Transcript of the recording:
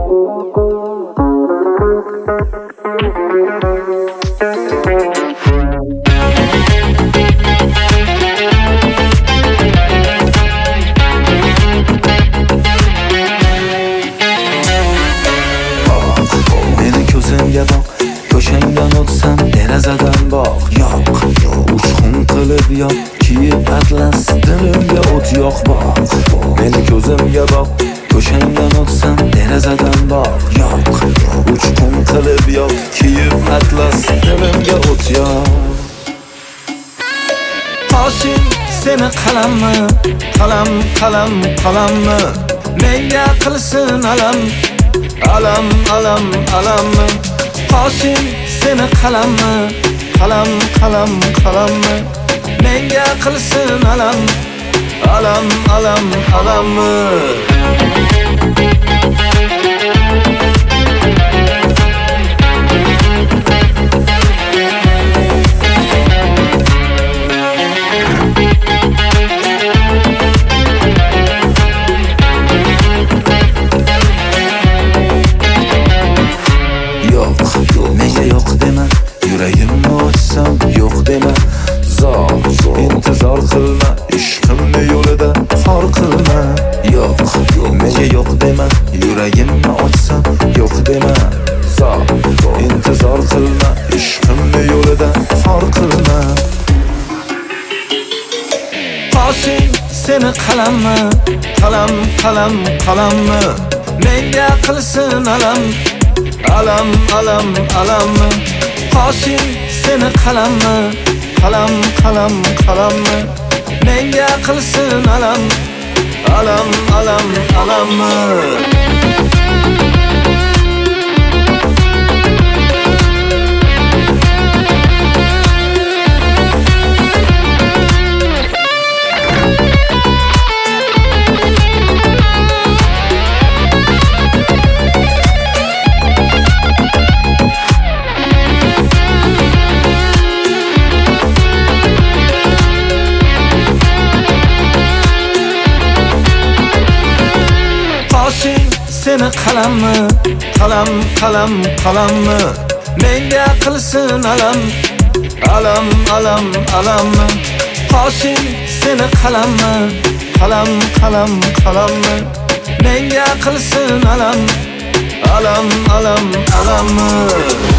Meni ko'zimga boq, ko'shangdan o'tsam derazadan boq. Yo'q, uchqun qilib yoq, kiyib atlas dilimga o't yoq boq. Meni ko'zimga boq, ko'shangdan o'tsam derazadan boq. Yo'q, uchqun qilib yoq, kiyib atlas dilimga o't yoq. Qoshing seni qalammi, qalammi menga qilsin alam. Alammi qoshing seni qalammi, qalammi menga qilsin alam. Alammi menga yo'q dema, yuragimni ochsam yo'q dema. Intizor qilma, ishqimni yo'lida xor qilma. Yo'q, menga yo'q dema, yuragimni ochsam yo'q dema. Intizor qilma, ishqimni yo'lida xor qilma. Qoshing seni qalammi, qalammi menga qilsin alam. Alammi qoshing seni qalammi, qalammi menga qilsin alam. Alammi seni qalammi, qalammi menga qilsin alam. Alammi qoshing seni qalammi, qalammi menga qilsin alam. Alammi